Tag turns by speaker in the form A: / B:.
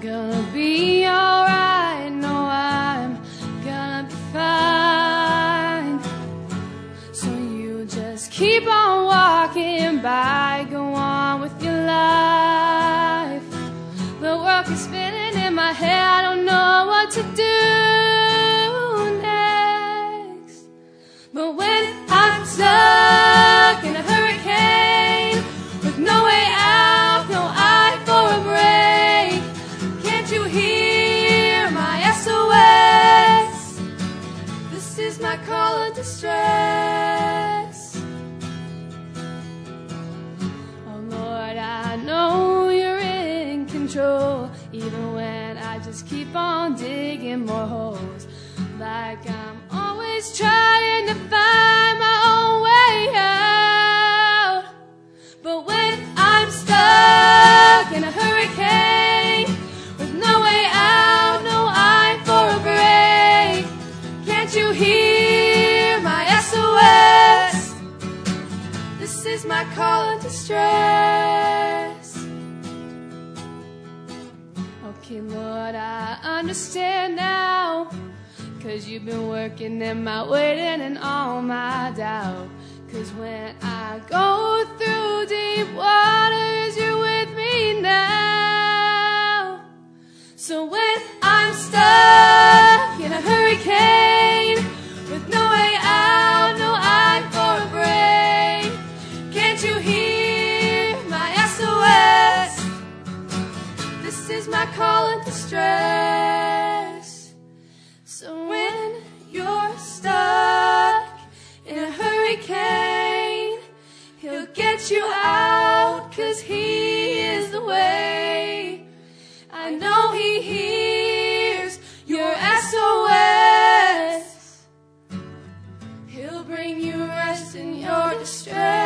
A: gonna be alright, no, I'm gonna be fine. So you just keep on walking by, go on with your life. The world is spinning in my head, I don't know what to do next. But when I'm stuck in a hurricane with no way out, no eye for a break, can't you hear my SOS? This is my call of distress. Oh Lord, I know you're in control, even when I just keep on digging more holes. Like I'm always trying to find my own way out. But when I'm stuck in a hurricane with no way out, no eye for a break, can't you hear my SOS? This is my call of distress. Okay, Lord, I understand now, 'cause you've been working in my waiting and all my doubt. 'Cause when I go through deep waters, you're with me now. So when I'm stuck in a hurricane with no way out, no eye for a break, can't you hear my SOS? This is my call of distress. So when you're stuck in a hurricane, He'll get you out, 'cause He is the way. I know He hears your SOS. He'll bring you rest in your distress.